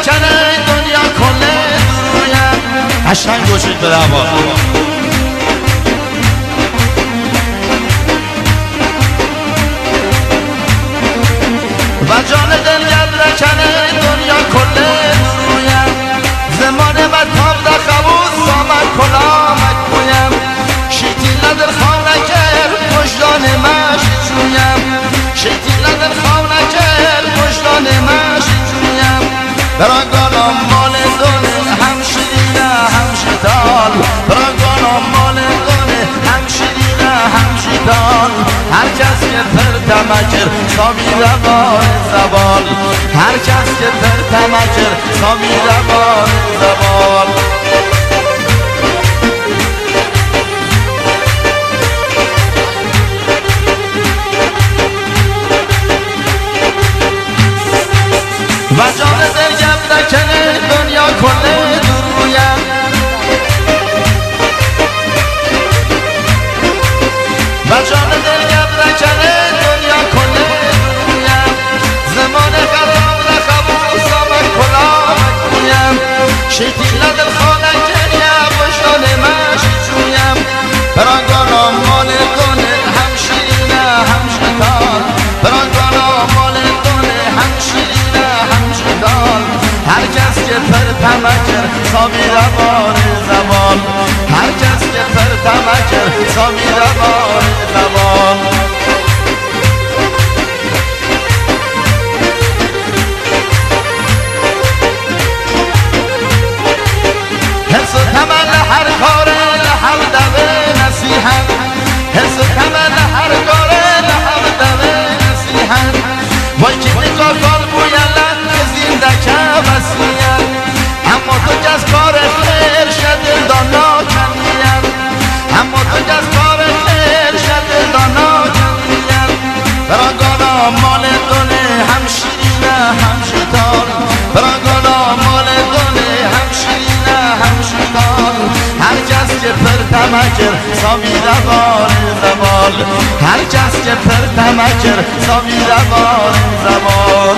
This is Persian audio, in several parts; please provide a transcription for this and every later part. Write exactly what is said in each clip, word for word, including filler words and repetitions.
رکنه دنیا کله درویم. قشنگ گوشید بده عبا و جان دل ید رکنه دنیا کله درویم. زمانه و تاب در قبوز سامن کلامک کویم. شیطی ندر خواه نکر پشتان مشت جویم. شیطی ندر خواه نکر پشتان مشت جویم. برانگانم مال دونه هم شیرینه هم شیطان. برانگانم مال دونه هم شیرینه هم شیطان. هر کس که پر تمکر سامی روان زبان. هر کس که پر تمکر سامی روان زبان. و جان دل گم نکنه دنیا کله درویم. و جان دل گم نکنه دنیا کله درویم. زمان قدام نخبو سامن کلامک کویم. شیطی ندل خانه کریم پشتان مشت جویم. برانگانم مال دونه هم شیرینه هم شیطان. برانگانم مال دونه هم شیرینه هم شیطان. هر کس که پر تمکر سامی روان زبان. هر کس که پر تمکر سامی روان زبان. حس و تمن هر کار لحم دمه نصیحت. حس و تمن هر کار لحم دمه نصیحت. وای که نگاه کار بویلن که زنده که وسیعت. اما تو کس کار خیر شد دانا کنیم. اما تو کس کار خیر شد دانا کنیم. برانگانا مال دونه هم شیرینه هم شیطان. برانگانا مال دونه هم شیرینه هم شیطان. هر کس که پر تمکر سامی روان زبان. هر کس که پر تمکر سامی روان زبان.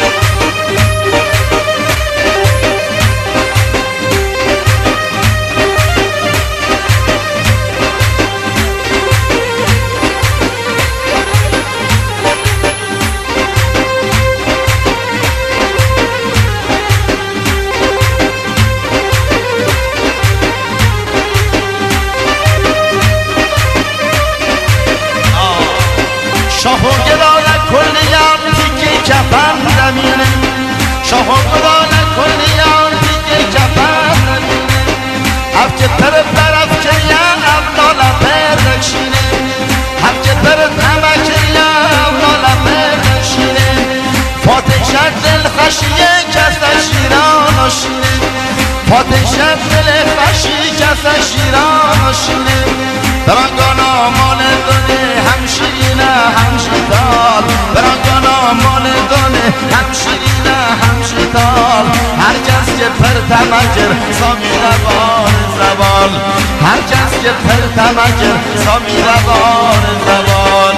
شاه و گرانه کلیم تیکی کفن زمینه. شاه و گرانه کلیم تیکی کفن زمینه. اف که طرف طرف کریم افلالا پردکشینه. اف که طرف طرف کریم افلالا پردکشینه. فاتح شد دل خشیه کسا شیران آشینه. فاتح شد دل خشی کسا شیران آشینه. برانگانا مال دونه هم شیرینه هم شیطان. برانگانا مال دونه هم شیرینه هم شیطان. هر کس که پر تمکر سامی روان زبان. هر کس که پر تمکر سامی روان زبان.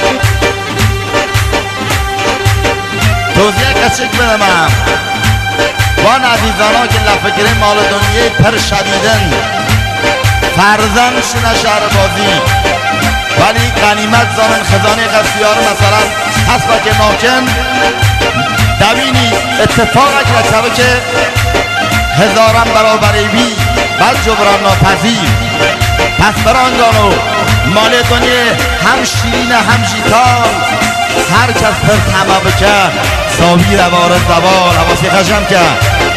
توضیح کچک بدمم وان عزیزانا که لفکر مال دنیای پر شدیدن فرزن شونه شهر بازی ولی غنیمت زانن خزانه قصیار مثلا حسب که ماکن دوینی اتفاق اکرسبه که هزاران برابری بی بعد جبران ناپذیر. پس برانگانو مال دنیا هم شیرین هم جیتال. هر کس پر تمه بکن ساوی روار زبال حواسی خشم که